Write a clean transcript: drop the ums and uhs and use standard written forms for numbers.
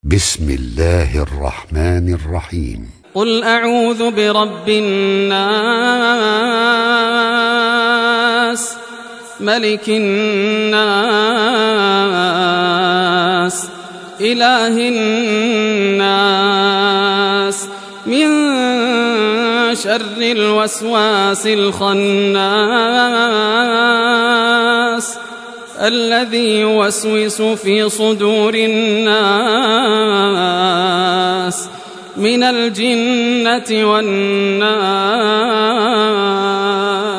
بسم الله الرحمن الرحيم. قل أعوذ برب الناس ملك الناس إله الناس من شر الوسواس الخناس الذي يوسوس في صدور الناس من الجنة والناس.